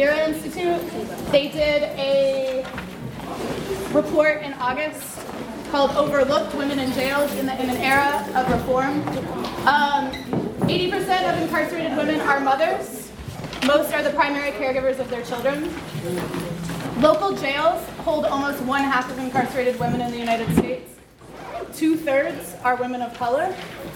Vera Institute. They did a report in August called Overlooked Women in Jails in an Era of Reform. 80% of incarcerated women are mothers. Most are the primary caregivers of their children. Local jails hold almost 1/2 of incarcerated women in the United States. 2/3 are women of color.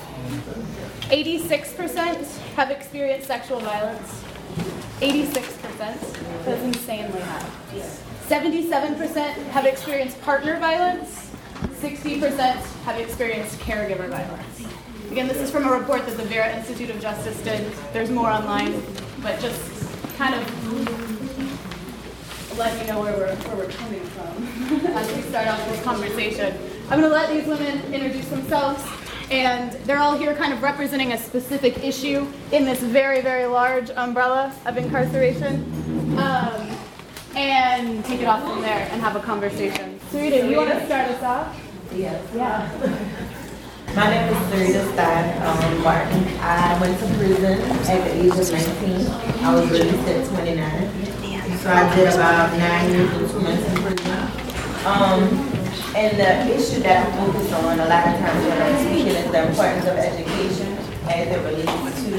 86% have experienced sexual violence. 86%. That's insanely high. 77% have experienced partner violence. 60% have experienced caregiver violence. Again, this is from a report that the Vera Institute of Justice did. There's more online, but just kind of let you know where we're coming from as we start off this conversation. I'm going to let these women introduce themselves, and they're all here kind of representing a specific issue in this very, very large umbrella of incarceration, and take it off from there and have a conversation. Sarita, you want to start us off? Yes. Yeah. My name is Sarita Stein Martin. I went to prison at the age of 19. I was released at 29. So I did about 9 years and 2 months in prison. And the issue that I focus on a lot of times when I'm speaking is the importance of education as it relates to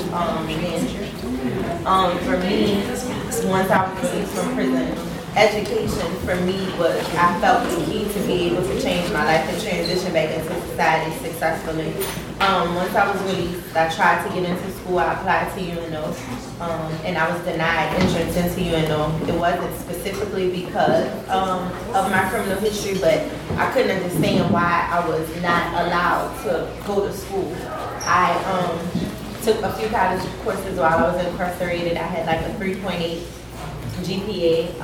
men. For me, once I was released from prison, education for me was, I felt the key to be able to change my life and transition back into society successfully. Once I was released, I tried to get into school. I applied to UNO, and I was denied entrance into UNO. It wasn't specifically because of my criminal history, but I couldn't understand why I was not allowed to go to school. I took a few college courses while I was incarcerated. I had like a 3.8 GPA.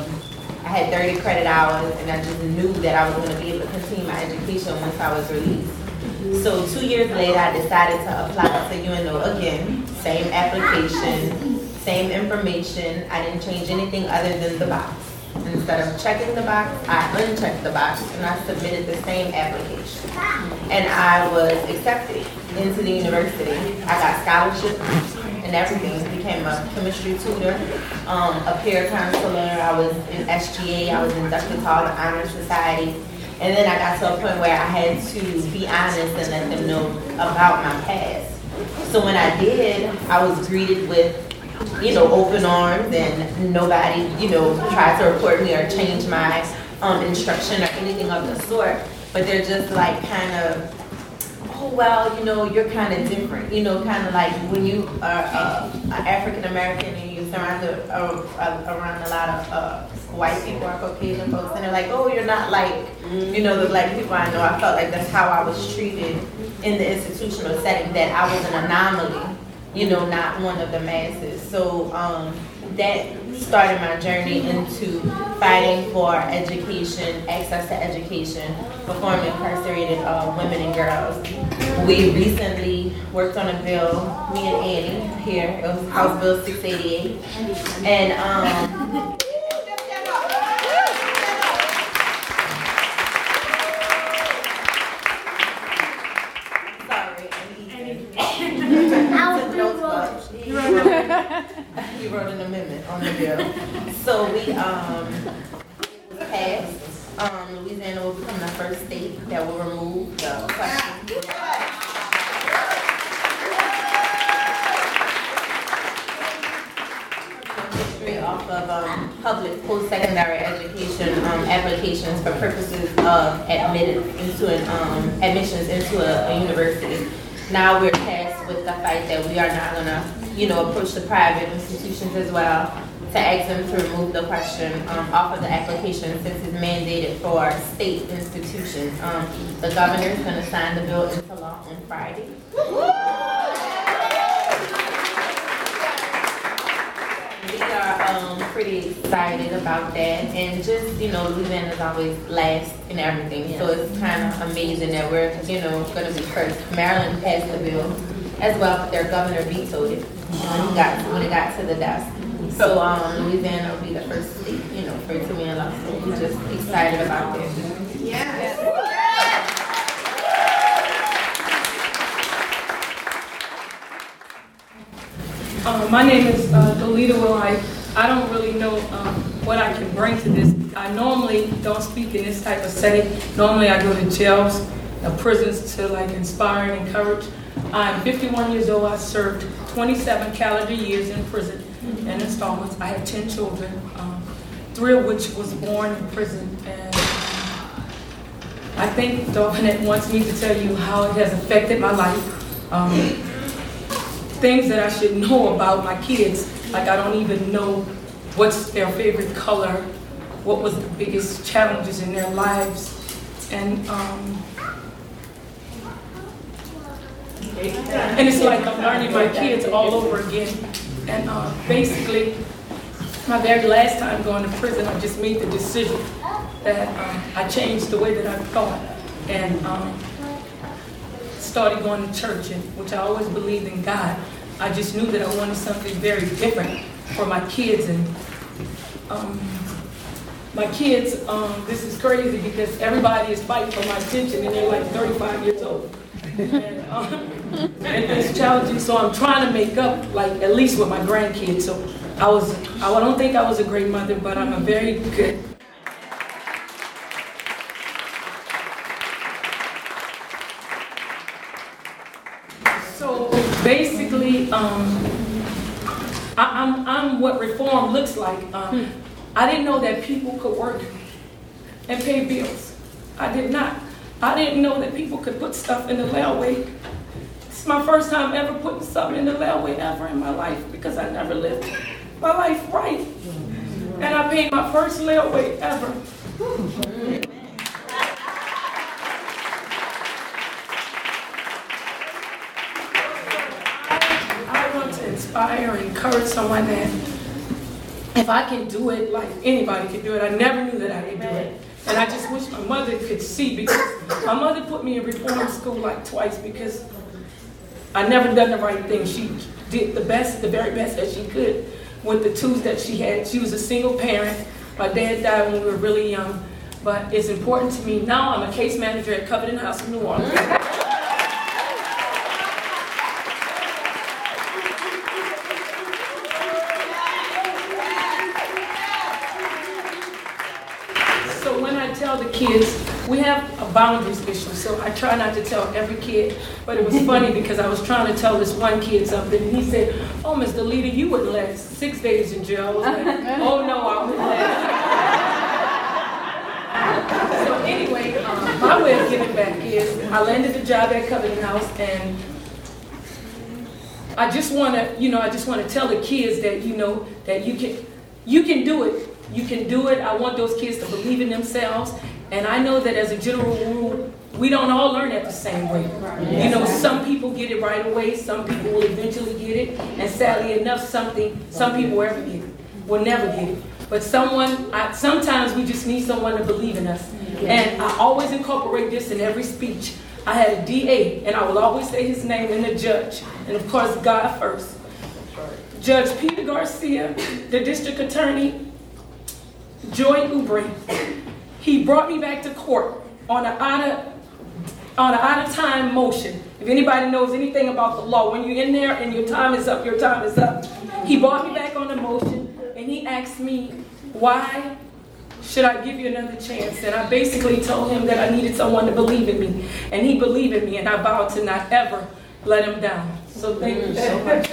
I had 30 credit hours, and I just knew that I was going to be able to continue my education once I was released. So 2 years later, I decided to apply to UNO again. Same application, same information. I didn't change anything other than the box. Instead of checking the box, I unchecked the box, and I submitted the same application. And I was accepted into the university. I got scholarships and everything. Became a chemistry tutor, a peer counselor. I was in SGA. I was inducted to all the honor society. And then I got to a point where I had to be honest and let them know about my past. So when I did, I was greeted with, open arms, and nobody, tried to report me or change my instruction or anything of the sort. But they're just like kind of, oh, well, you're kind of different. Kind of like when you are African American and you're surrounded around a lot of white people or Caucasian folks, and they're like, oh, you're not like, the black people I know. I felt like that's how I was treated in the institutional setting, that I was an anomaly, not one of the masses. So that started my journey into fighting for education, access to education for formerly incarcerated women and girls. We recently worked on a bill, me and Annie here, it was House Bill 688, and you wrote an amendment on the bill. So we passed. Louisiana will become the first state that will remove the question. History off of public post-secondary education applications for purposes of admissions into a university. Now we're tasked with the fight that we are not going to, approach the private institutions as well to ask them to remove the question off of the application, since it's mandated for state institutions. The governor is going to sign the bill into law on Friday. We are pretty excited about that, and just, Louisiana is always last in everything, so it's kind of amazing that we're, going to be first. Maryland passed the bill as well, but their governor vetoed it when it got to the desk. So Louisiana will be the first state, for it to be in law, so we're just excited about that. Yeah. My name is Dolita Wilhite. I don't really know what I can bring to this. I normally don't speak in this type of setting. Normally I go to jails, prisons to like inspire and encourage. I'm 51 years old. I served 27 calendar years in prison in installments. I have 10 children, 3 of which was born in prison. And I think Dawnette wants me to tell you how it has affected my life. Things that I should know about my kids, like I don't even know what's their favorite color, what was the biggest challenges in their lives, and it's like I'm learning my kids all over again. And basically, my very last time going to prison, I just made the decision that I changed the way that I thought and started going to church, which I always believed in God. I just knew that I wanted something very different for my kids. And my kids, this is crazy because everybody is fighting for my attention and they're like 35 years old. And it's challenging, so I'm trying to make up, like at least with my grandkids. So I don't think I was a great mother, but I'm a very good. So basically, I'm what reform looks like. I didn't know that people could work and pay bills. I did not. I didn't know that people could put stuff in the layaway. It's my first time ever putting something in the layaway ever in my life because I never lived my life right. And I paid my first layaway ever. I want to inspire and encourage someone that if I can do it, like anybody can do it. I never knew that I could do it. And I just wish my mother could see, because my mother put me in reform school like twice because I never done the right thing. She did the very best that she could with the tools that she had. She was a single parent. My dad died when we were really young. But it's important to me. Now I'm a case manager at Covenant House in New Orleans. The kids, we have a boundaries issue, so I try not to tell every kid, but it was funny because I was trying to tell this one kid something, and he said, "Oh, Mr. Leader, you wouldn't last 6 days in jail." I was like, "Oh no, I wouldn't last." So anyway, my way of giving back is I landed a job at Covenant House, and I just want to tell the kids that that you can do it. You can do it. I want those kids to believe in themselves. And I know that as a general rule, we don't all learn at the same rate. Some people get it right away. Some people will eventually get it. And sadly enough, some people will never get it. But sometimes we just need someone to believe in us. And I always incorporate this in every speech. I had a DA, and I will always say his name, and the judge. And of course, God first. Judge Peter Garcia, the district attorney, Joy Ubri. He brought me back to court on an out-of-time motion. If anybody knows anything about the law, when you're in there and your time is up, your time is up. He brought me back on the motion, and he asked me, "Why should I give you another chance?" And I basically told him that I needed someone to believe in me. And he believed in me, and I vowed to not ever let him down. So thank you so much.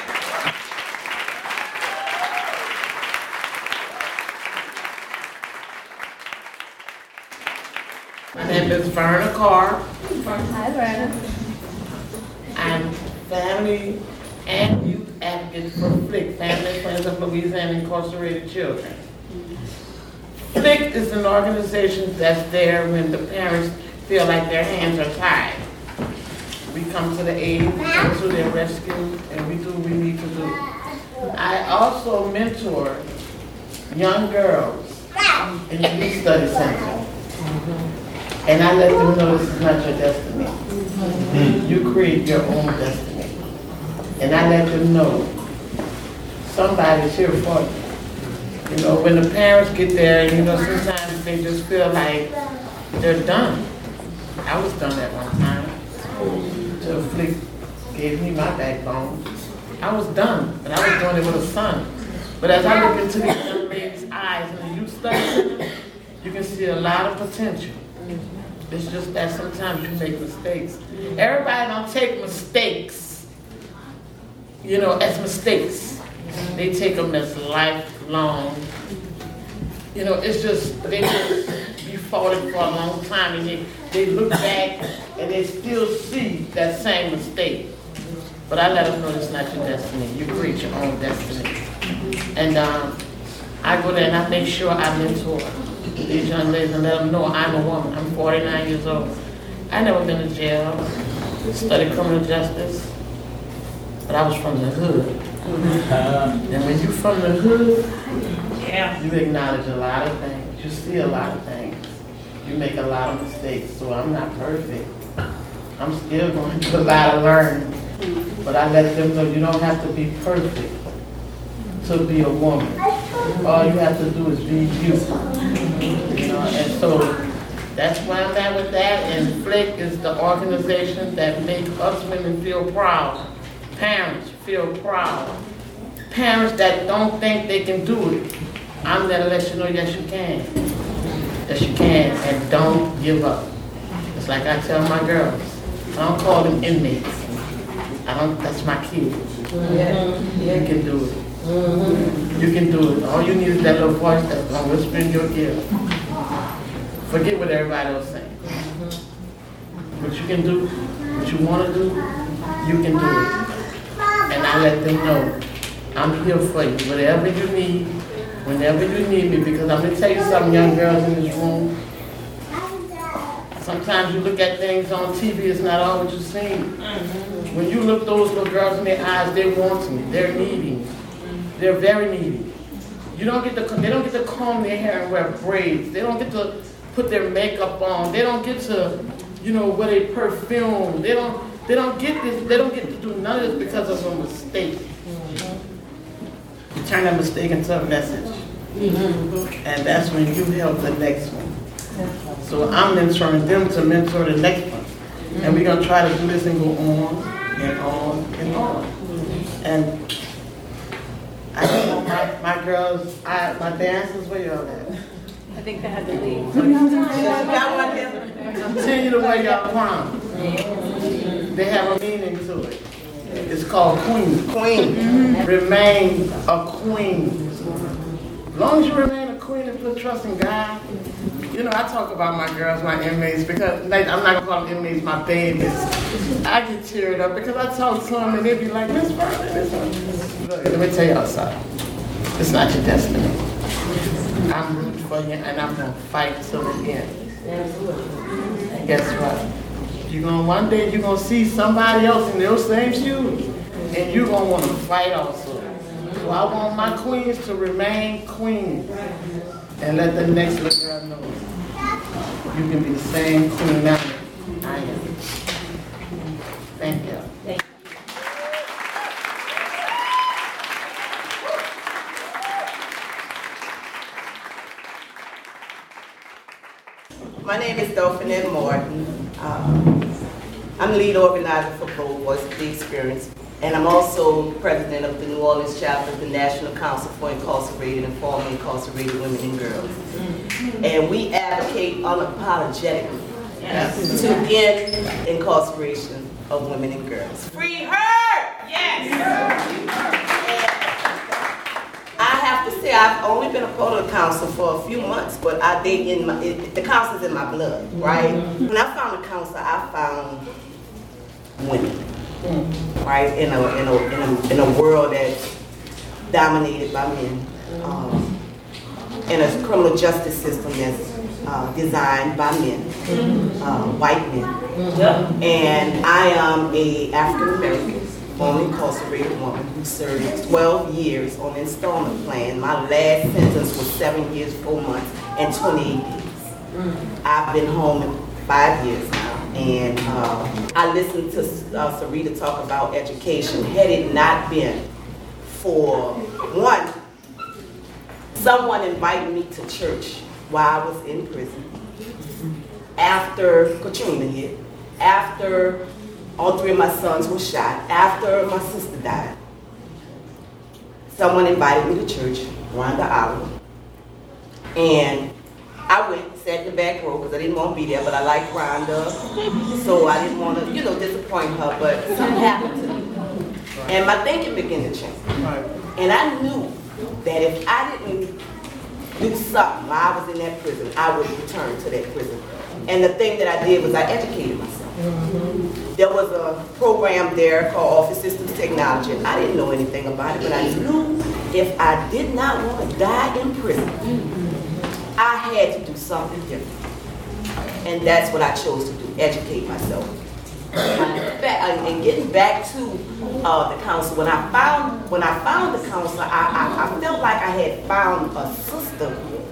My name is Verna Carr. Hi, Verna. I'm family and youth advocate for FLIC, Family Friends of Louisiana Incarcerated Children. FLIC is an organization that's there when the parents feel like their hands are tied. We come to the aid, we come to their rescue, and we do what we need to do. I also mentor young girls in the Youth Study Center. And I let them know this is not your destiny. You create your own destiny. And I let them know somebody's here for you. When the parents get there, sometimes they just feel like they're done. I was done at one time. Till FLIC gave me my backbone. I was done, but I was doing it with a son. But as I look into these young ladies' eyes in the youth study center, you can see a lot of potential. It's just that sometimes you make mistakes. Everybody don't take mistakes, as mistakes. They take them as lifelong. It's just, they just be falling for a long time, and they look back and they still see that same mistake. But I let them know it's not your destiny. You create your own destiny. And I go there and I make sure I mentor these young ladies and let them know I'm a woman. I'm 49 years old. I never been to jail, studied criminal justice, but I was from the hood. And when you're from the hood, you acknowledge a lot of things. You see a lot of things. You make a lot of mistakes. So I'm not perfect. I'm still going to do a lot of learning. But I let them know you don't have to be perfect to be a woman. All you have to do is be you. And so that's why I'm at with that. And FLIC is the organization that makes us women feel proud. Parents feel proud. Parents that don't think they can do it. I'm there to let you know, yes you can. Yes you can, and don't give up. It's like I tell my girls, I don't call them inmates. That's my kids. You can do it. You can do it. All you need is that little voice that's going to whisper in your ear. Forget what everybody else saying. What you can do, what you want to do, you can do it. And I let them know, I'm here for you. Whatever you need, whenever you need me, because I'm going to tell you something, young girls in this room. Sometimes you look at things on TV, it's not all what you see. When you look those little girls in their eyes, they want me, they're needy. They're very needy. They don't get to comb their hair and wear braids. They don't get to put their makeup on. They don't get to, wear their perfume. They don't get this. They don't get to do none of this because of a mistake. You turn that mistake into a message, and that's when you help the next one. So I'm mentoring them to mentor the next one, and we're gonna try to do this and go on and on and on. And I know my girls, my dancers, where y'all at? I think they had to leave. Continue to wear your crown. They have a meaning to it. It's called queen. Queen. Remain a queen. As long as you remain a queen and put trust in God. I talk about my girls, my inmates, because I'm not going to call them inmates, my babies. I get teared up because I talk to them and they be like, Miss Vernon, this one. Look, let me tell y'all something. It's not your destiny. I'm rooting for you and I'm going to fight till the end. And guess what? One day you're going to see somebody else in those same shoes and you're going to want to fight also. So I want my queens to remain queens and let the next little girl know you can be the same queen now I am. Thank you. Thank you. My name is Dauphinette Martin. I'm lead organizer for Bold Voice of the Experience, and I'm also president of the New Orleans chapter of the National Council for Incarcerated and Formerly Incarcerated Women and Girls. And we advocate unapologetically to end incarceration of women and girls. Free her! Yes! I have to say, I've only been a part of the council for a few months, but the council's in my blood, right? When I found the council, I found women, right? In a world that's dominated by men, in a criminal justice system that's designed by men, white men. And I am a African American, formerly incarcerated woman who served 12 years on an installment plan. My last sentence was 7 years, 4 months, and 28 days. I've been home 5 years now, and I listened to Sarita talk about education. Had it not been for, one, someone invited me to church while I was in prison, after Katrina hit, after all 3 of my sons were shot, after my sister died. someone invited me to church, Rhonda Oliver, and I went, sat in the back row because I didn't want to be there, but I liked Rhonda, so I didn't want to, disappoint her, but something happened to me. And my thinking began to change. And I knew that if I didn't do something while I was in that prison, I would return to that prison. And the thing that I did was I educated myself. There was a program there called Office Systems Technology. I didn't know anything about it, but I knew if I did not want to die in prison, I had to do something different. And that's what I chose to do, educate myself. And getting back to the council, when I found the council, I felt like I had found a system.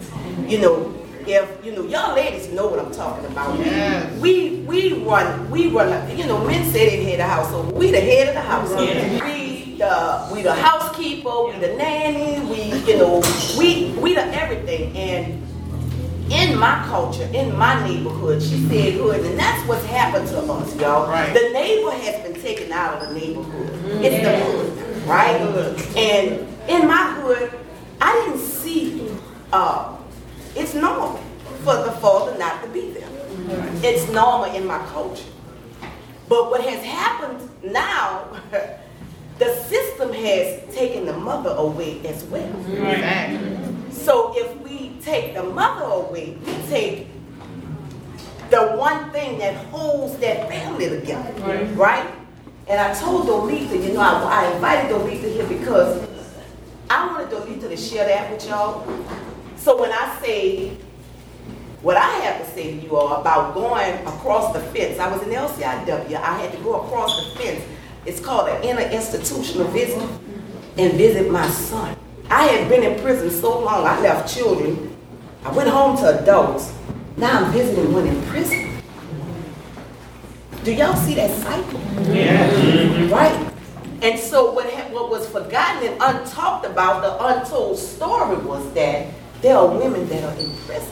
If young ladies know what I'm talking about. Yes. We run. Men say they head of the household. We the head of the household. Yeah. We the housekeeper. We the nanny. We the everything. And in my culture, in my neighborhood, she said hood, and that's what's happened to us, y'all. Right. The neighbor has been taken out of the neighborhood. It's the hood, right? And in my hood, I didn't see. It's normal for the father not to be there. It's normal in my culture. But what has happened now, the system has taken the mother away as well. So if we take the mother away, we take the one thing that holds that family together, right? And I told Dolitha, I invited Dolitha here because I wanted Dolitha to share that with y'all. So when I say what I have to say to you all about going across the fence, I was in LCIW, I had to go across the fence. It's called an interinstitutional visit and visit my son. I had been in prison so long, I left children. I went home to adults. Now I'm visiting one in prison. Do y'all see that cycle? Yeah. Right? And so what was forgotten and untalked about, the untold story was that there are women that are in prison.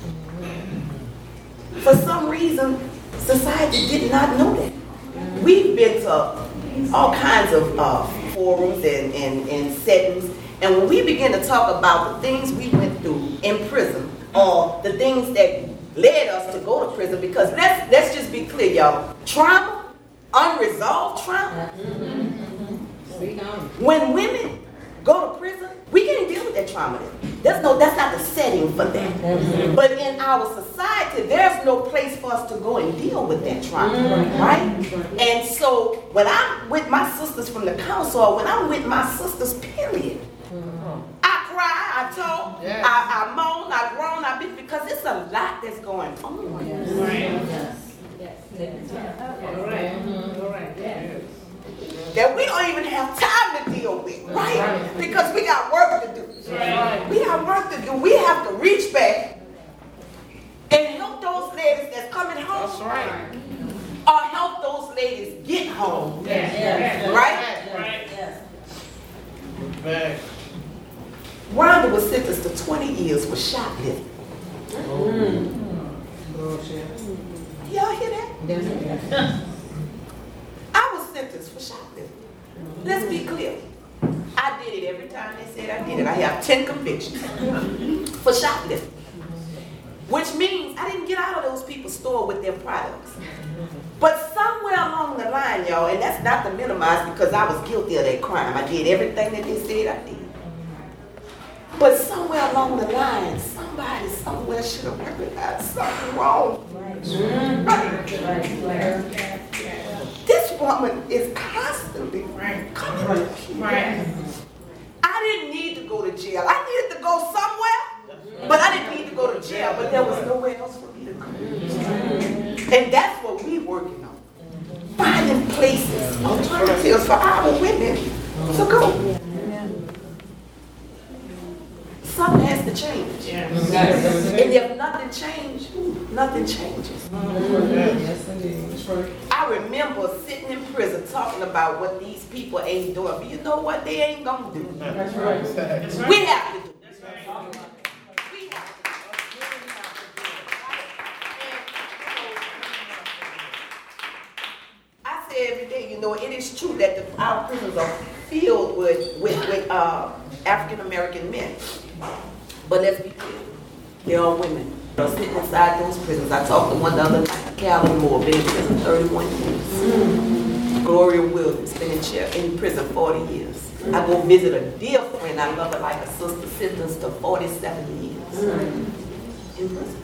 For some reason, society did not know that. We've been to all kinds of forums and settings, and when we begin to talk about the things we went through in prison, or the things that led us to go to prison, because let's just be clear, y'all. Trauma, unresolved trauma. When women go to prison, we can't deal with that trauma. That's not the setting for that. But in our society, there's no place for us to go and deal with that trauma, right? And so when I'm with my sisters from the council, or when I'm with my sisters, period, I cry, I talk, I moan, I groan, I bitch, because it's a lot that's going on. That we don't even have time to deal with, right? Because we got work to do. We have work to do. We have to reach back and help those ladies that's coming home. That's right. Or help those ladies get home. Right? Yes. Rhonda was sentenced to 20 years for shoplifting. Y'all hear that? I was sentenced for shoplifting. Let's be clear. I did it every time they said I did it. I have 10 convictions for shoplifting. Which means I didn't get out of those people's store with their products. But somewhere along the line, y'all, and that's not to minimize because I was guilty of that crime. I did everything that they said I did. But somewhere along the line, somebody somewhere should have recognized something wrong. This woman is constantly coming. I didn't need to go to jail. I needed to go somewhere, but I didn't need to go to jail. But there was nowhere else for me to go. And that's what we're working on. Finding places, alternatives for our women to go. Something has to change. And if nothing changes, nothing changes. I remember sitting in prison talking about what these people ain't doing. But you know what? They ain't going to do. That's right. We have to do it. We have to do it. I say every day, it is true that our prisons are filled with African American men. But let's be clear, there are women that are sitting inside those prisons. I talked to one the other night, Calvin Moore, been in prison 31 years. Gloria Williams, been in prison 40 years. I go visit a dear friend, I love her like a sister, sentenced to 47 years in prison.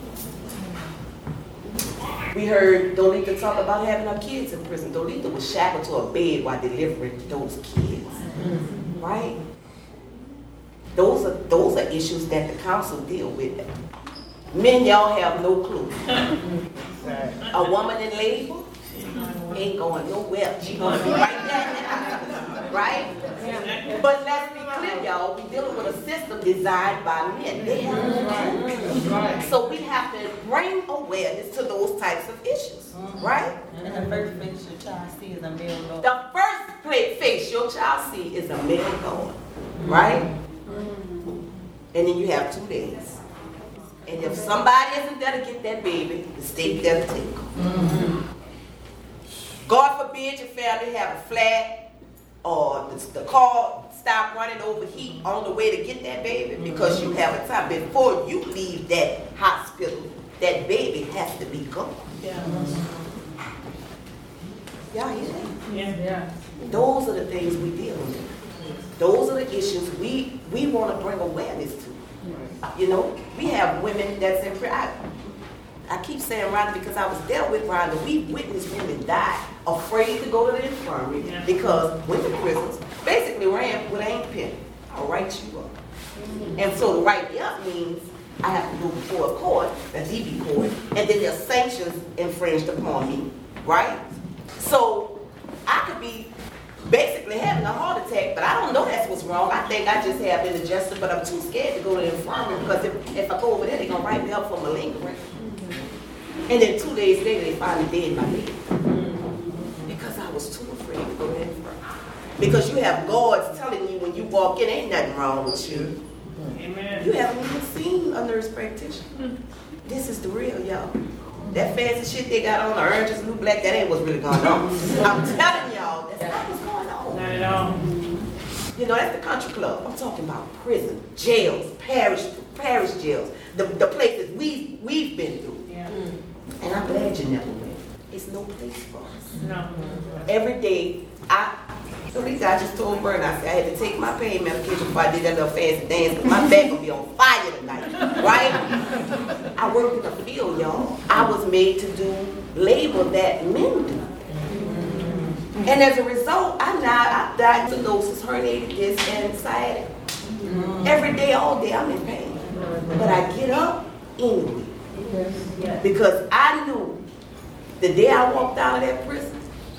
We heard Dolitha talk about having her kids in prison. Dolitha was shackled to a bed while delivering those kids, right? Those are issues that the council deal with. Men, y'all have no clue. A woman in labor ain't going nowhere. She's going to be right there, right? But let's be clear, y'all. We're dealing with a system designed by men. They have no clue. So we have to bring awareness to those types of issues, right? And the first face your child see is a male Lord. The first face your child see is a male God, right? And then you have 2 days. And if somebody isn't there to get that baby, the state there to take them. God forbid your family have a flat or the car stop running overheat on the way to get that baby because you have a time. Before you leave that hospital, that baby has to be gone. Y'all hear that? Yeah. Those are the things we deal with. Those are the issues we want to bring awareness to. You know, we have women that's in prison. I keep saying Rhonda because I was there with Rhonda. We witnessed women die afraid to go to the infirmary because women prisons basically ran with an ink pen. I'll write you up. And so to write me up means I have to go before a court, a DB court, and then there's sanctions infringed upon me, right? So I could be basically having a heart attack, but I don't know that's what's wrong. I think I just have indigestion, but I'm too scared to go to the infirmary because if I go over there, they're going to write me up for malingering. And then 2 days later, they find me dead in my bed. Because I was too afraid to go to the infirmary. Because you have guards telling you when you walk in, ain't nothing wrong with you. Amen. You haven't even seen a nurse practitioner. This is the real, y'all. That fancy shit they got on, the oranges, blue, black, that ain't what's really going on. I'm telling y'all, that's not what's going on. Not at all. You know, that's the country club. I'm talking about prison, jails, parish jails, the places we've been through. Yeah. And I'm glad you never went. It's no place for us. No. Every day, I just told Bert, I said I had to take my pain medication before I did that little fancy dance because my back will be on fire tonight, right? I worked in the field, y'all. I was made to do labor that men do. And as a result, I'm diagnosed with herniated disc and sciatic. Every day, all day, I'm in pain. But I get up anyway. Because I knew the day I walked out of that prison,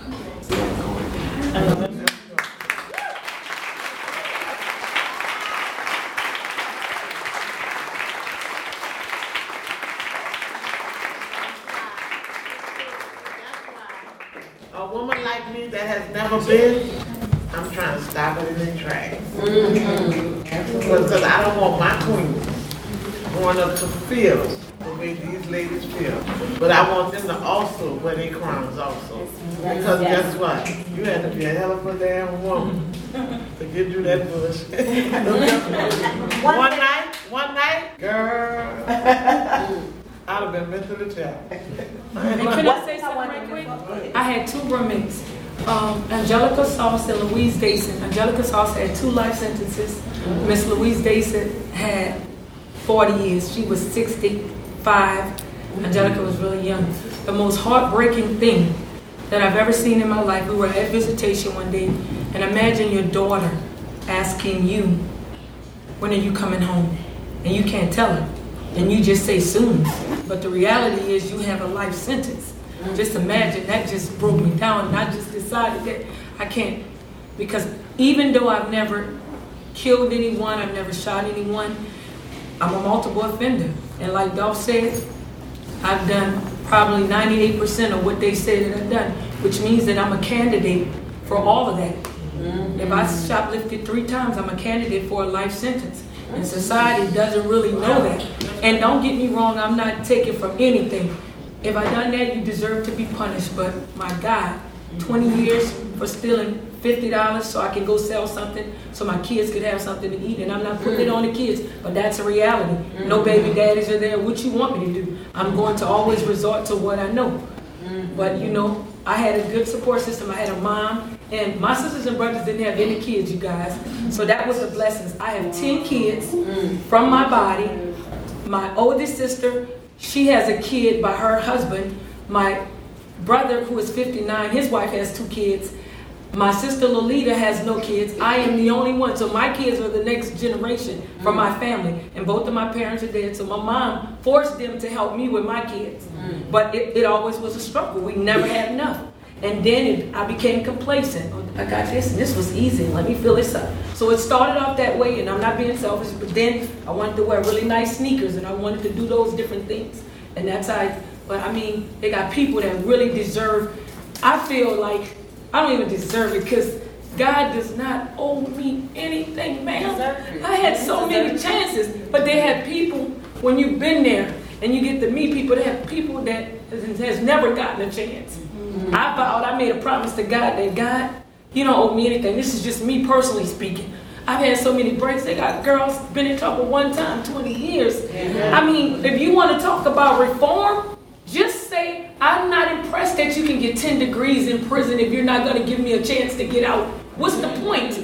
a woman like me that has never been, I'm trying to stop it in its tracks. Because I don't want my queen going up to feel the way these ladies feel. But I want them to also wear their crowns also. Because guess what? You had to be a hell of a damn woman to get through that bush. One night, girl. I'd have been mentally challenged. And can I say something right quick? I had 2 roommates, Angelica Sauce and Louise Dayson. Angelica Sauce had 2 life sentences. Miss Louise Dayson had 40 years. She was 65. Angelica was really young. The most heartbreaking thing that I've ever seen in my life, we were at visitation one day, and imagine your daughter asking you, when are you coming home? And you can't tell her. And you just say soon. But the reality is you have a life sentence. Just imagine, that just broke me down. And I just decided that I can't. Because even though I've never killed anyone, I've never shot anyone, I'm a multiple offender. And like Dolph said, I've done probably 98% of what they say that I've done. Which means that I'm a candidate for all of that. If I shoplifted 3 times, I'm a candidate for a life sentence. And society doesn't really know that. And don't get me wrong, I'm not taking from anything. If I done that, you deserve to be punished. But my God, 20 years for stealing $50 so I can go sell something so my kids could have something to eat, and I'm not putting it on the kids, but that's a reality. No baby daddies are there. What you want me to do? I'm going to always resort to what I know. But you know, I had a good support system. I had a mom, and my sisters and brothers didn't have any kids, you guys. So that was the blessings. I have 10 kids from my body. My oldest sister, she has a kid by her husband. My brother, who is 59, his wife has 2 kids. My sister Lolita has no kids. I am the only one. So my kids are the next generation from my family. And both of my parents are dead. So my mom forced them to help me with my kids. But it always was a struggle. We never had enough. And then I became complacent. I got this, and this was easy. Let me fill this up. So it started off that way, and I'm not being selfish, but then I wanted to wear really nice sneakers, and I wanted to do those different things. And that's how but I mean, they got people that really deserve. I feel like I don't even deserve it because God does not owe me anything, man. I had so many chances, but they had people, when you've been there and you get to meet people, they have people that has never gotten a chance. I vowed, I made a promise to God that God, you don't owe me anything. This is just me personally speaking. I've had so many breaks. They got girls been in trouble one time, 20 years. I mean, if you want to talk about reform, just say, I'm not impressed that you can get 10 degrees in prison if you're not going to give me a chance to get out. What's the point?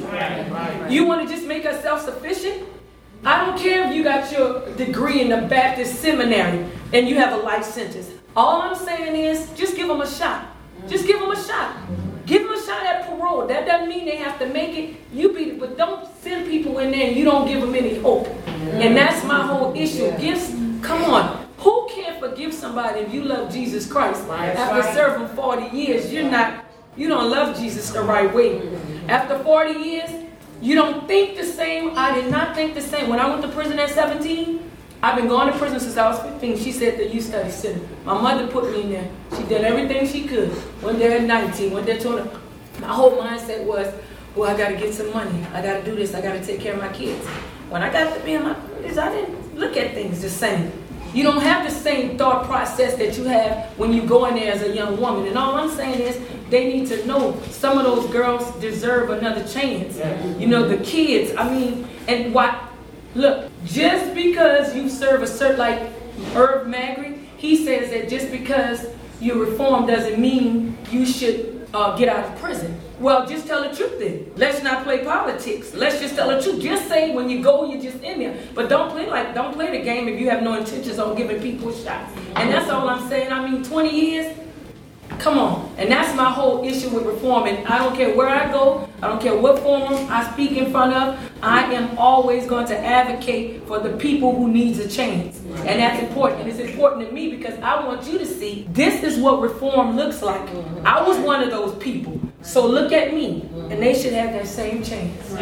You want to just make us self-sufficient? I don't care if you got your degree in the Baptist seminary and you have a life sentence. All I'm saying is, just give them a shot. Just give them a shot. Give them a shot at parole. That doesn't mean they have to make it. But don't send people in there and you don't give them any hope. And that's my whole issue. Come on. Who can't forgive somebody if you love Jesus Christ? After serving 40 years, you don't love Jesus the right way. After 40 years, you don't think the same. I did not think the same. When I went to prison at 17, I've been going to prison since I was 15. She said the Youth Study Center. My mother put me in there. She did everything she could. Went there at 19, went there 20. My whole mindset was, well, I got to get some money. I got to do this. I got to take care of my kids. When I got to be in my 30s, I didn't look at things the same. You don't have the same thought process that you have when you go in there as a young woman. And all I'm saying is they need to know some of those girls deserve another chance. You know, the kids, I mean, and what? Look, just because you serve a certain, like Irv Magri, he says that just because you reform doesn't mean you should get out of prison. Well, just tell the truth then. Let's not play politics. Let's just tell the truth. Just say when you go, you're just in there. But don't play the game if you have no intentions on giving people shots. And that's all I'm saying. I mean, 20 years, come on. And that's my whole issue with reform. And I don't care where I go. I don't care what forum I speak in front of. I am always going to advocate for the people who needs a change. And that's important. And it's important to me because I want you to see this is what reform looks like. I was one of those people. So look at me. And they should have that same chance.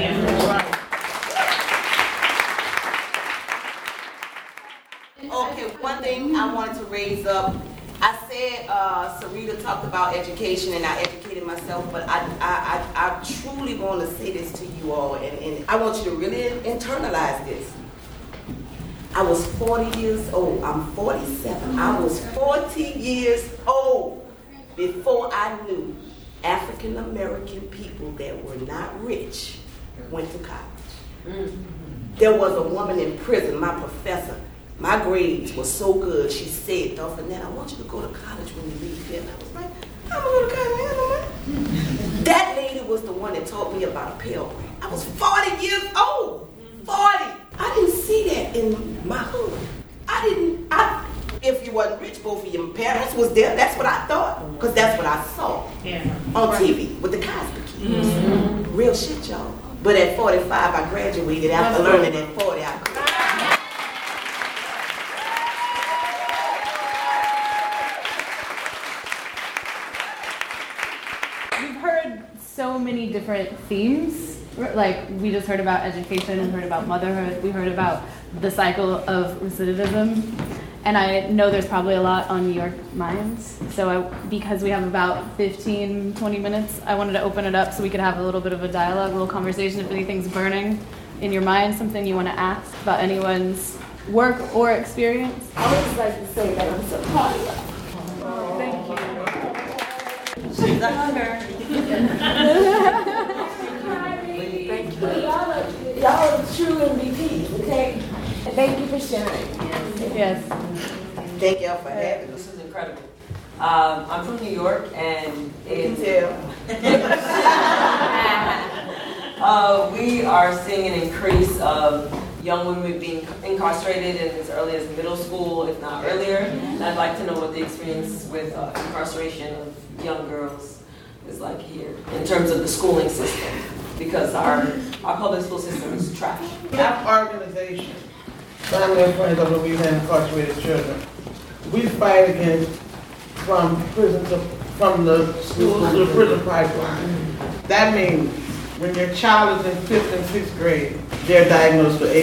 Okay, one thing I wanted to raise up. I said Sarita talked about education and I educated myself, but I truly want to say this to you all, and I want you to really internalize this. I was 40 years old. I'm 47. I was 40 years old before I knew African American people that were not rich went to college. There was a woman in prison, my professor. My grades were so good, she said, Dolphinette, I want you to go to college when you leave here. And I was like, I'm going to go to college. I ain't no money. That lady was the one that taught me about a Pell Grant. I was 40 years old. 40. I didn't see that in my hood. If you wasn't rich, both of your parents was there. That's what I thought. Because that's what I saw on TV with the Cosby Kids. Real shit, y'all. But at 45, I graduated after learning at 40. I quit. So many different themes. Like we just heard about education, we heard about motherhood, we heard about the cycle of recidivism, and I know there's probably a lot on your minds. So because we have about 15-20 minutes, I wanted to open it up so we could have a little bit of a dialogue, a little conversation. If anything's burning in your mind, something you want to ask about anyone's work or experience. I would just like to say that I'm so proud of you. Thank you. She's a hunter. Thank you for sharing. Yes. Thank y'all for having us. This is incredible. I'm from New York, and You can tell. we are seeing an increase of young women being incarcerated in as early as middle school, if not earlier. And I'd like to know what the experience with incarceration of young girls is like here in terms of the schooling system, because our public school system is trash. That organization, Family and Friends of Louisiana Incarcerated Children, we fight against from the schools to the prison pipeline. That means when your child is in 5th and 6th grade, they're diagnosed with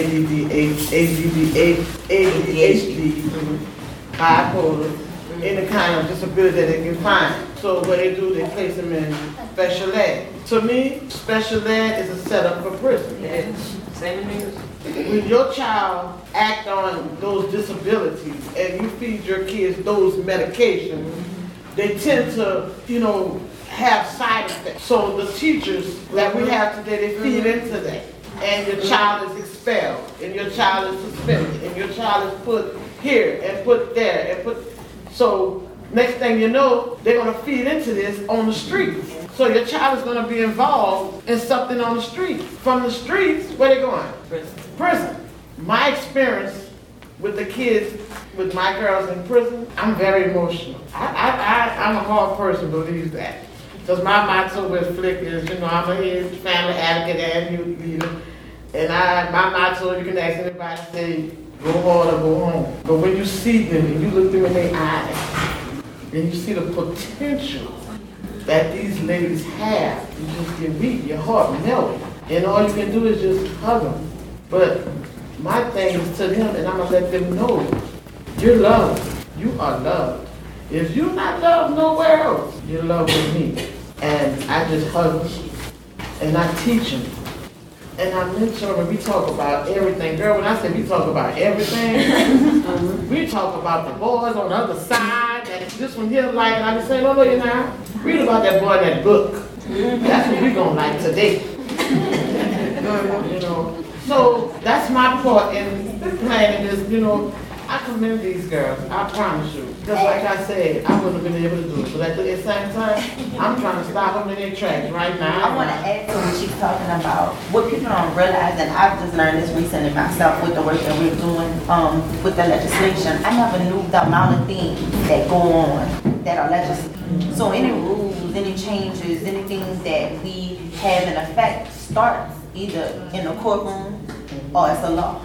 ADHD, bipolar, any kind of disability that they can find. So what they do, they place them in special ed. To me, special ed is a setup for prison. Same in New York. When your child act on those disabilities and you feed your kids those medications, they tend to, have side effects. So the teachers that we have today, they feed into that. And your child is expelled, and your child is suspended, and your child is put here and put there and put. So next thing you know, they're gonna feed into this on the streets. So your child is gonna be involved in something on the street. From the streets, where they going? Prison. My experience with the kids, with my girls in prison, I'm very emotional. I'm a hard person, believe that. Because my motto with Flick is, I'm a family advocate and youth leader. And my motto, you can ask anybody, say, go hard or go home. But when you see them and you look them in their eyes, and you see the potential that these ladies have, you just get weak, your heart melts. And all you can do is just hug them. But my thing is to them, and I'm going to let them know, you're loved. You are loved. If you're not loved nowhere else, you're loved with me. And I just hug them, and I teach them. And I mentor them, we talk about everything. Girl, when I say we talk about everything, we talk about the boys on the other side, and this one here like, and I just say, no, you're not. Read about that boy in that book. That's what we're going to like today. So that's my part in planning this, I commend these girls, I promise you. Because like I said, I wouldn't have been able to do it. But at the same time, I'm trying to stop them in their tracks right now. I want to add to what she's talking about. What people don't realize, and I've just learned this recently myself with the work that we're doing with the legislation. I never knew the amount of things that go on that are legislated. So any rules, any changes, anything that we have in effect starts either in the courtroom or it's a law.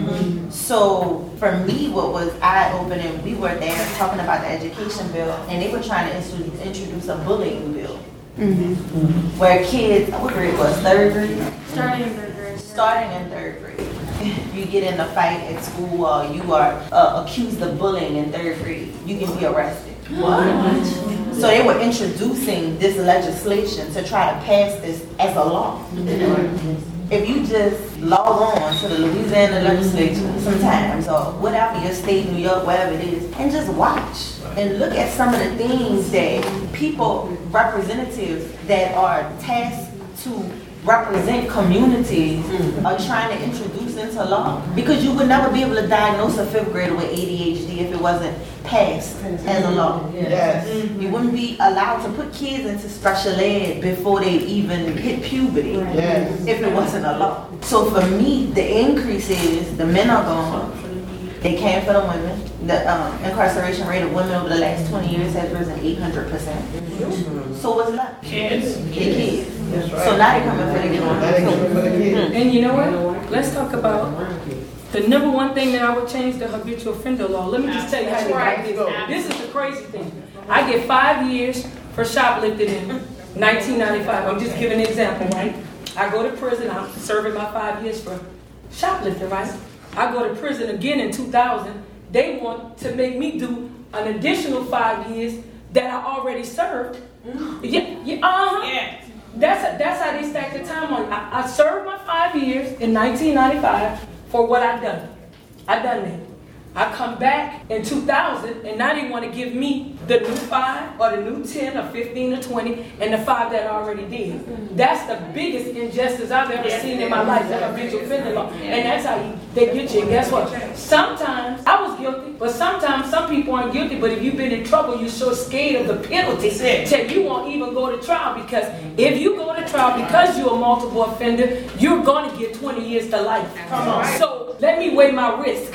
So for me, what was eye-opening, we were there talking about the education bill, and they were trying to introduce a bullying bill. Where kids, what grade was, 3rd grade? Starting in 3rd grade. Starting in 3rd grade. You get in a fight at school or you are accused of bullying in 3rd grade, you can be arrested. What? So they were introducing this legislation to try to pass this as a law. If you just log on to the Louisiana legislature sometimes, or whatever your state, New York, wherever it is, and just watch and look at some of the things that people, representatives that are tasked to represent communities are trying to introduce into law. Because you would never be able to diagnose a 5th grader with ADHD if it wasn't passed as a law. Yes. You wouldn't be allowed to put kids into special ed before they even hit puberty if it wasn't a law. So for me, the increase is the men are gone. They came for the women. The incarceration rate of women over the last 20 years has risen 800%. So what's left? Kids. The kids. That's right. So now they're coming for the kids. And you know what? Let's talk about the number one thing that I would change, the habitual offender law. Let me just tell you how to do this. This is the crazy thing. I get 5 years for shoplifting in 1995. I'm just giving an example, right? I go to prison. I'm serving my 5 years for shoplifting, right? I go to prison again in 2000. They want to make me do an additional 5 years that I already served. That's how they stack the time on. I served my 5 years in 1995 for what I done. I done that. I come back in 2000 and now they want to give me the new 5 or the new 10 or 15 or 20 and the 5 that I already did. That's the biggest injustice I've ever seen in my life, that habitual offender law. And that's how they get you. And guess what? Sometimes I was guilty, but sometimes some people aren't guilty. But if you've been in trouble, you're so scared of the penalty that you won't even go to trial. Because if you go to trial because you're a multiple offender, you're going to get 20 years to life. Come on. So let me weigh my risk.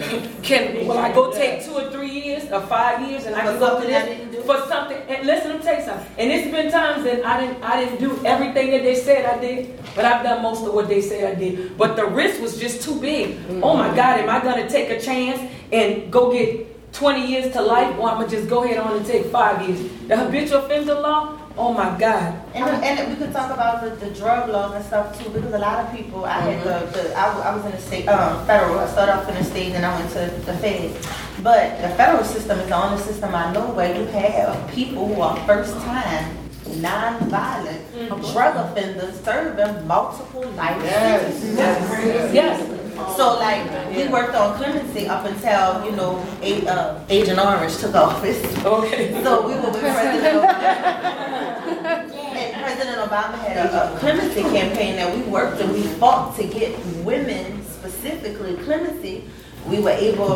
Will I go take 2 or 3 years or 5 years and I can go to this for something? And listen, let me tell you something. And it's been times that I didn't do everything that they said I did, but I've done most of what they said I did. But the risk was just too big. Oh my God, am I going to take a chance and go get 20 years to life, or I'm going to just go ahead on and take 5 years? The habitual offender law, oh my God. And we could talk about the drug laws and stuff too, because a lot of people, I had I was in the state, federal, I started off in the state and I went to the feds. But the federal system is the only system I know where you have people who are first time, non-violent drug offenders serving multiple life sentences. Yes. So like we worked on clemency up until, you know, Agent Orange took office. Okay. So we were with President Obama. And President Obama had a clemency campaign that we worked and we fought to get women specifically clemency. We were able,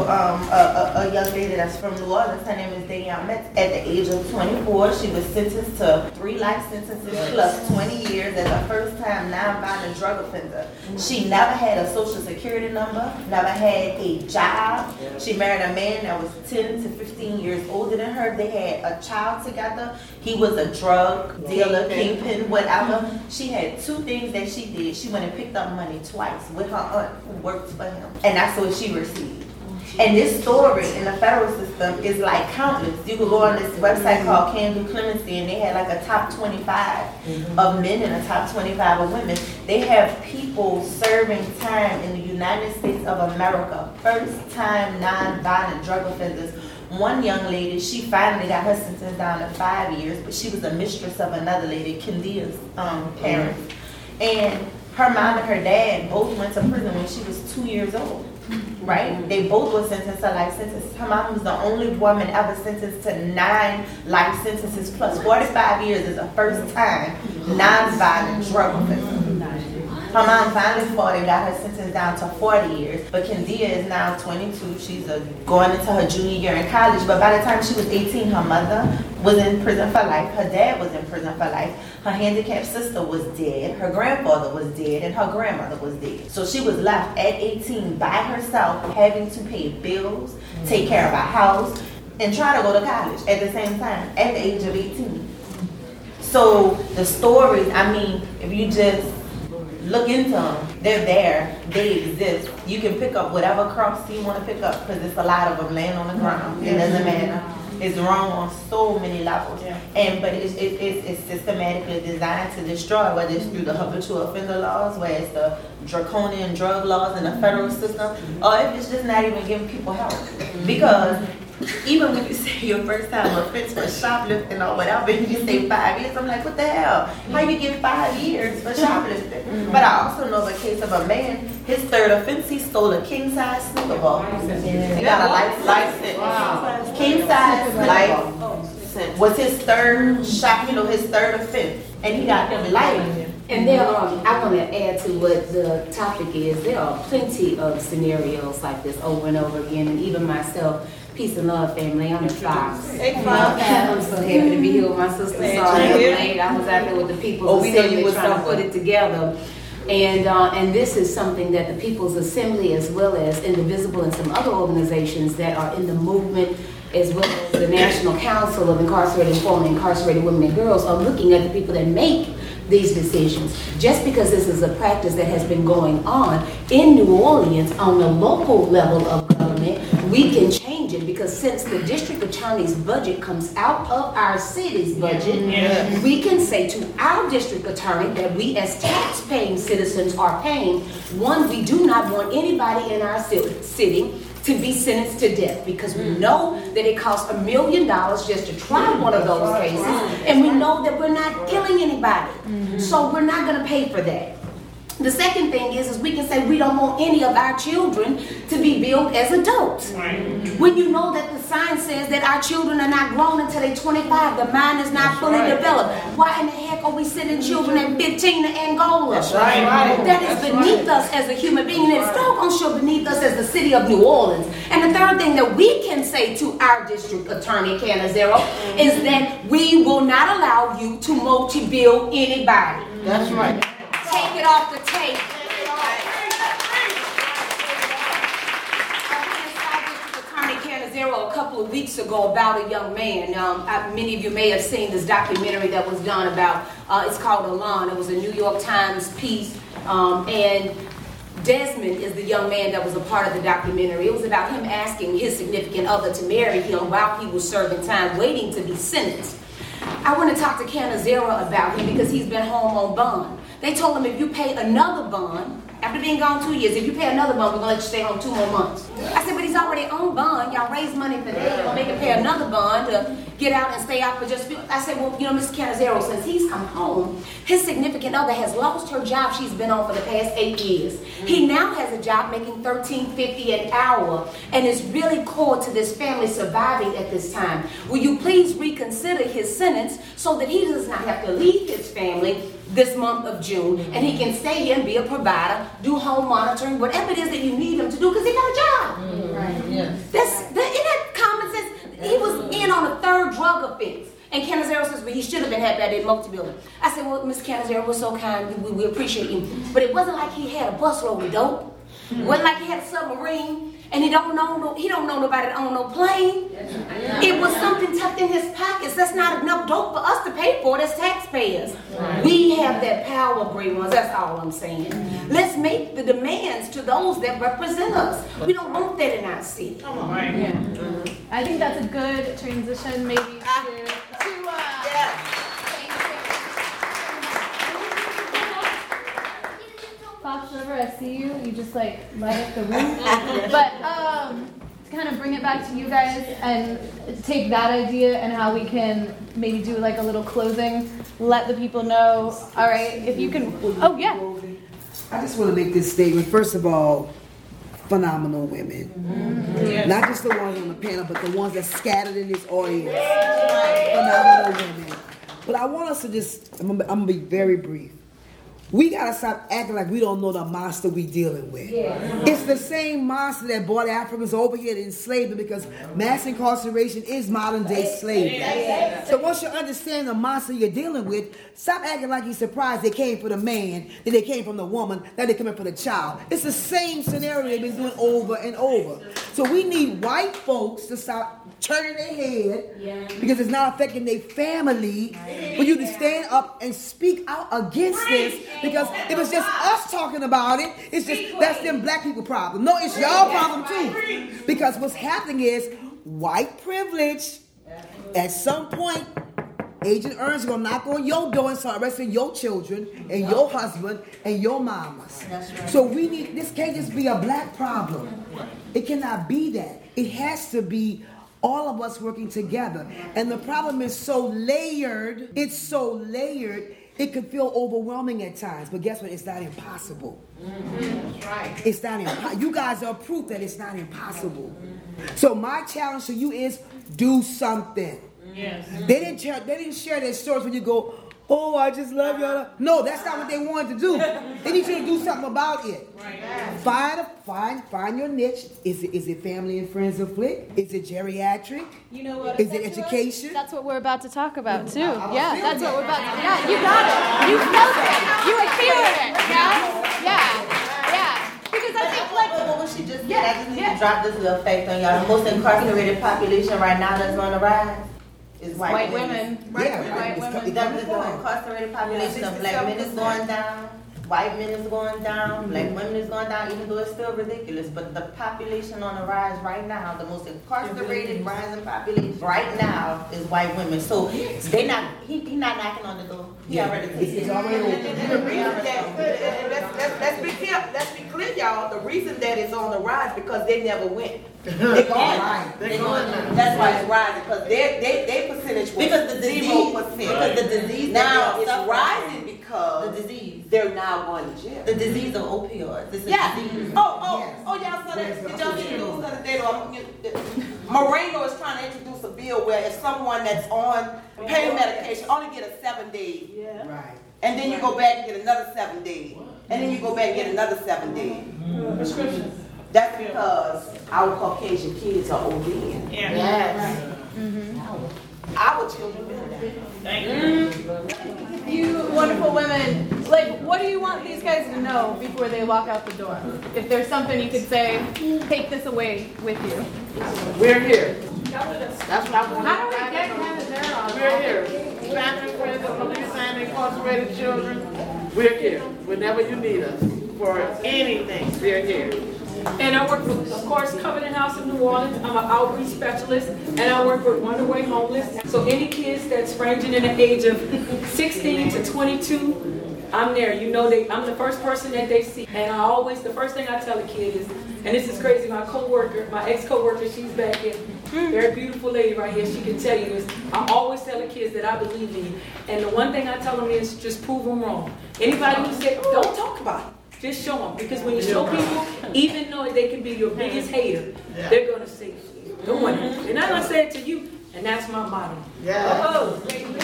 a young lady that's from New Orleans, her name is Danielle Metz, at the age of 24, she was sentenced to 3 life sentences plus 20 years as a first-time non-violent drug offender. She never had a social security number, never had a job. She married a man that was 10 to 15 years older than her. They had a child together. He was a drug dealer, kingpin, whatever. She had 2 things that she did. She went and picked up money twice with her aunt who worked for him. And that's what she received. And this story in the federal system is like countless. You could go on this website called Can Do Clemency, and they had like a top 25 of men and a top 25 of women. They have people serving time in the United States of America, first time non-violent drug offenders. One young lady, she finally got her sentence down to 5 years, but she was a mistress of another lady, Kendia's parents. And her mom and her dad both went to prison when she was 2 years old. Right? They both were sentenced to life sentences. Her mom was the only woman ever sentenced to 9 life sentences plus 45 years as a first time non-violent drug offender. Her mom finally fought and got her sentence down to 40 years. But Kendia is now 22. She's going into her junior year in college. But by the time she was 18, her mother was in prison for life. Her dad was in prison for life. Her handicapped sister was dead. Her grandfather was dead. And her grandmother was dead. So she was left at 18 by herself, having to pay bills, take care of her house, and try to go to college at the same time at the age of 18. So the stories, I mean, if you just look into them, they're there, they exist. You can pick up whatever cross you want to pick up, because it's a lot of them laying on the ground. It doesn't matter. It's wrong on so many levels. But it's systematically designed to destroy, whether it's through the habitual offender laws, whether it's the draconian drug laws in the federal system, or if it's just not even giving people help. Because even when you say your first time offense for shoplifting or whatever, you say 5 years, I'm like, what the hell? How you get 5 years for shoplifting? But I also know the case of a man, his third offense, he stole a king-size snooker ball. He got a life sentence. Wow. King-size life sentence was his third his third offense. And he got life. And there are, I want to add to what the topic is, there are plenty of scenarios like this over and over again, and even myself, peace and love family, I'm in Fox. Hey, Fox. I'm so happy to be here with my sister. Sorry I'm late. I was out there with the People's Assembly trying to put it together. And this is something that the People's Assembly, as well as Indivisible and some other organizations that are in the movement, as well as the National Council of Incarcerated and Formerly Incarcerated Women and Girls, are looking at the people that make these decisions. Just because this is a practice that has been going on in New Orleans on the local level of government, we can change it, because since the district attorney's budget comes out of our city's budget, we can say to our district attorney that we as tax-paying citizens are paying. One, we do not want anybody in our city to be sentenced to death, because we know that it costs $1 million just to try one of those cases, and we know that we're not killing anybody, so we're not going to pay for that. The second thing is we can say we don't want any of our children to be built as adults. When you know that the science says that our children are not grown until they're 25, the mind is not fully developed. Why in the heck are we sending children at 15 to Angola? That is beneath us as a human being, and it's doggone sure beneath us as the city of New Orleans. And the third thing that we can say to our district attorney, Canizero, is that we will not allow you to multi-bill anybody. That's right. Take it off the tape. Attorney Canizero a couple of weeks ago about a young man. Many of you may have seen this documentary that was done about, it's called Alon. It was a New York Times piece. And Desmond is the young man that was a part of the documentary. It was about him asking his significant other to marry him while he was serving time, waiting to be sentenced. I want to talk to Canizero about him because he's been home on bond. They told him if you pay another bond, after being gone 2 years, if you pay another bond, we're going to let you stay home 2 more months. I said, but he's already on bond. Y'all raise money for that. You're going to make him pay another bond to get out and stay out for just a few. I said, well, you know, Mr. Canizero, since he's come home, his significant other has lost her job she's been on for the past 8 years. He now has a job making $13.50 an hour and is really core to this family surviving at this time. Will you please reconsider his sentence so that he does not have to leave his family this month of June, and he can stay here and be a provider, do home monitoring, whatever it is that you need him to do, because he got a job. Right. Yes. Isn't that common sense? He was in on a third drug offense. And Canizero says, well, he should have been had that in multi-building. I said, well, Mr. Canizero was so kind. We appreciate you. But it wasn't like he had a busload of dope. It wasn't like he had a submarine. And he don't know nobody that own no plane. It was something tucked in his pockets. That's not enough dope for us to pay for it as taxpayers. We have that power, great ones. That's all I'm saying. Let's make the demands to those that represent us. We don't want that in our city. I think that's a good transition, maybe to Fox River, I see you. You just like light up the room. But to kind of bring it back to you guys and take that idea and how we can maybe do like a little closing, let the people know. All right, if you can. Oh yeah. I just want to make this statement. First of all, phenomenal women. Mm-hmm. Not just the ones on the panel, but the ones that scattered in this audience. Phenomenal women. But I want us to just, I'm going to be very brief. We got to stop acting like we don't know the monster we dealing with. It's the same monster that brought Africans over here to enslave them, because mass incarceration is modern day slavery. So once you understand the monster you're dealing with, stop acting like you're surprised they came for the man, that they came from the woman, that they came for the child. It's the same scenario they've been doing over and over. So we need white folks to stop turning their head because it's not affecting their family. For you to stand up and speak out against this, because if it's just us talking about it, it's just that's them black people problem. No, it's y'all problem too. Because what's happening is white privilege. At some point, Agent Ernst is gonna knock on your door and start arresting your children and your husband and your mamas. So we need, this can't just be a black problem. It cannot be that. It has to be all of us working together. And the problem is so layered. It's so layered. It can feel overwhelming at times, but guess what? It's not impossible. That's right. It's not impossible. You guys are proof that it's not impossible. So my challenge to you is do something. Yes. They didn't share their stories when you go, oh, I just love y'all. No, that's not what they wanted to do. They need you to do something about it. Find your niche. Is it family and friends of Flick? Is it geriatric? You know what? Is it education? That's what we're about to talk about too. Yeah, that's what we're about to. Yeah, you got it. You felt it. You were feeling it. Yeah. Because I think like what she just said, I just need to drop this little fact on y'all. The most incarcerated population right now that's on the rise is white women. White women. The incarcerated population of black men is going down. White men is going down, black women is going down, even though it's still ridiculous. But the population on the rise right now, the most incarcerated rising population right now is white women. So they not, he's not knocking on the door. He already it's already let's be clear, y'all. The reason that it's on the rise because they never went. They're going. They're going. That's why it's rising, because their percentage was 0%. Because the disease now it's rising because the disease. they're now going to jail. The disease of opioids. It's a disease. Y'all saw that? Did y'all see the news the other day? Moreno is trying to introduce a bill where if someone that's on pain medication only get a 7 day. Right. And then you go back and get another 7 days. And then you go back and get another 7 days. Prescription. That's because our Caucasian kids are ODing. Yes. Our children do that. You wonderful women, like, what do you want these guys to know before they walk out the door? If there's something you could say, take this away with you. We're here. That's what I want. How do we get Canada on? We're here. Family, friends of police and incarcerated children. We're here. Whenever you need us for anything, we're here. And I work with, of course, Covenant House of New Orleans. I'm an outreach specialist, and I work with Runaway Homeless. So any kids that's ranging in the age of 16 to 22, I'm there. You know, I'm the first person that they see. And the first thing I tell a kid is, and this is crazy, my ex-coworker, she's back here, very beautiful lady right here, she can tell you this. I always tell the kids that I believe in you. And the one thing I tell them is just prove them wrong. Anybody who said, don't talk about it. Just show them, because when you show people, even though they can be your biggest hater, they're going to say, don't want it. And I'm going to say it to you, and that's my motto. So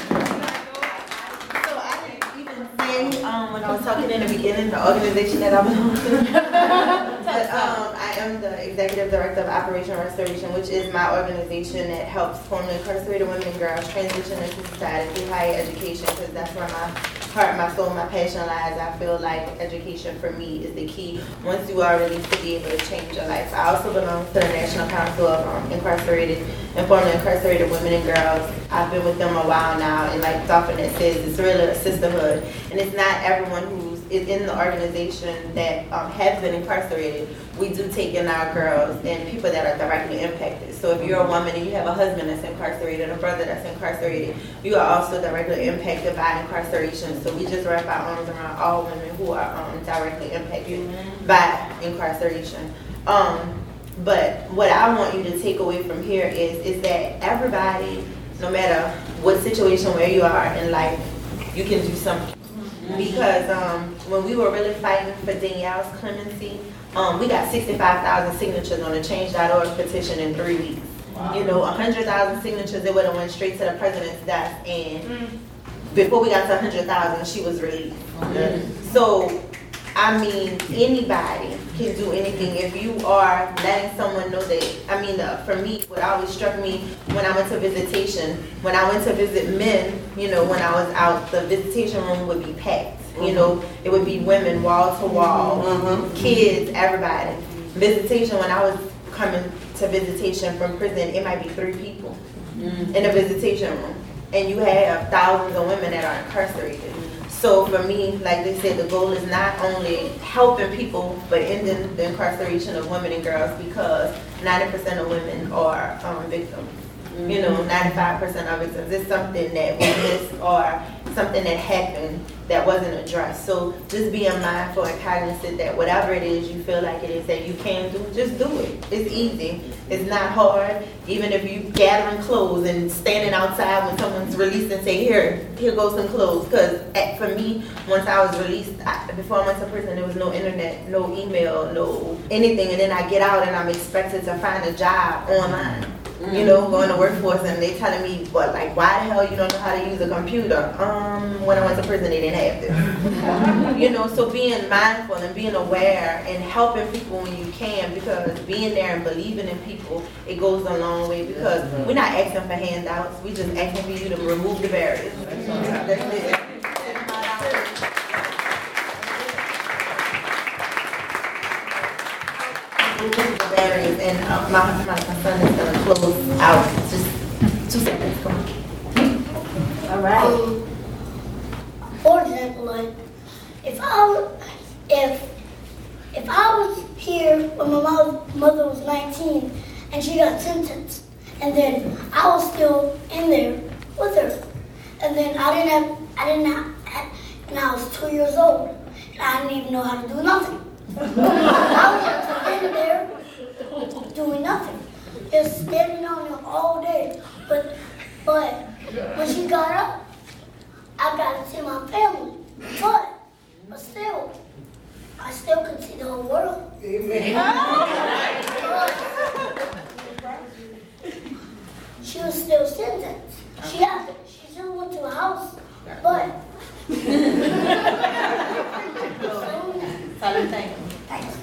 I didn't even say when I was talking in the beginning, the organization that I belong to. But I am the executive director of Operation Restoration, which is my organization that helps formerly incarcerated women and girls transition into society through higher education, because that's where my heart, my soul, my passion lies. I feel like education for me is the key once you are released to be able to change your life. I also belong to the National Council of Incarcerated and Formerly Incarcerated Women and Girls. I've been with them a while now, and like Dolphin says, it's really a sisterhood. And it's not everyone who's in the organization that has been incarcerated. We do take in our girls and people that are directly impacted. So if you're a woman and you have a husband that's incarcerated, a brother that's incarcerated, you are also directly impacted by incarceration. So we just wrap our arms around all women who are directly impacted by incarceration. But what I want you to take away from here is that everybody, no matter what situation where you are in life, you can do something. Because when we were really fighting for Danielle's clemency, we got 65,000 signatures on the Change.org petition in 3 weeks. Wow. You know, 100,000 signatures, it would have went straight to the president's desk, and before we got to 100,000, she was released. So, I mean, anybody can do anything if you are letting someone know that. I mean, for me, what always struck me when I went to visitation, when I went to visit men, you know, when I was out, the visitation room would be packed. You know, it would be women wall to wall, kids, everybody. Visitation, when I was coming to visitation from prison, it might be 3 people in a visitation room. And you have thousands of women that are incarcerated. So for me, like they said, the goal is not only helping people, but ending the incarceration of women and girls, because 90% of women are victims. You know, 95% are victims. It's something that we missed or something that happened that wasn't addressed. So just being mindful and cognizant that whatever it is you feel like it is that you can do, just do it. It's easy. It's not hard. Even if you gathering clothes and standing outside when someone's released and say, here goes some clothes. Because for me, once I was released, before I went to prison, there was no internet, no email, no anything. And then I get out and I'm expected to find a job online. You know, going to workforce, and they telling me, but like, why the hell you don't know how to use a computer? When I went to prison, they didn't have this. You know, so being mindful and being aware and helping people when you can, because being there and believing in people, it goes a long way, because we're not asking for handouts, we just asking for you to remove the barriers. That's it. And my son is going to close out. Just 2 seconds. Come on. All right. For example, like if I was here when my mother was 19 and she got sentenced, and then I was still in there with her, and then and I was 2 years old, and I didn't even know how to do nothing. I was just in there doing nothing, just standing on there all day. But when she got up, I got to see my family. But still could see the whole world. She was still sentenced. She still went to a house, but. Thanks.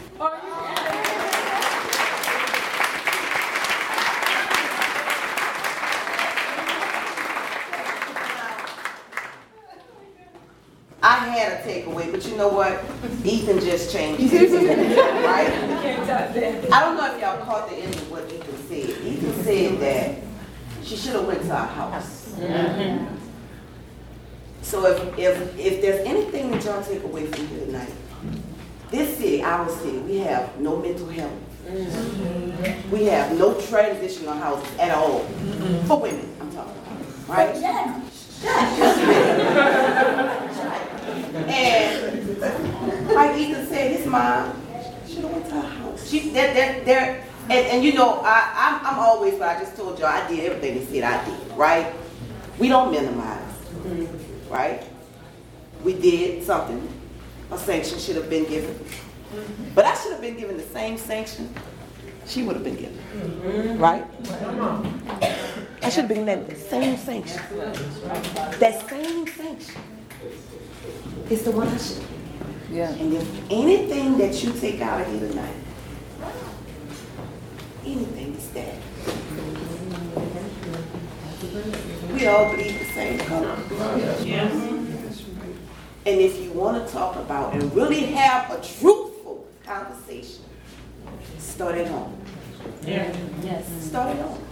I had a takeaway, but you know what? Ethan just changed it, right? I don't know if y'all caught the end of what Ethan said. Ethan said that she should have went to our house. Mm-hmm. So if there's anything that y'all take away from here tonight, this city, our city, we have no mental health. Mm-hmm. We have no transitional houses at all. Mm-hmm. For women, I'm talking about, right? Yeah. And like Ethan said, his mom should have went to her house. And you know, I'm always, but I just told y'all I did everything they said I did, right? We don't minimize, right? We did something. A sanction should have been given. But I should have been given the same sanction she would have been given, right? I should have been given the same sanction. That same sanction is the one I should. Yeah. And if anything that you take out of here tonight, anything is that. We all believe the same color. Yes. And if you want to talk about and really have a truthful conversation, start at home. Yeah. Yes. Start at home.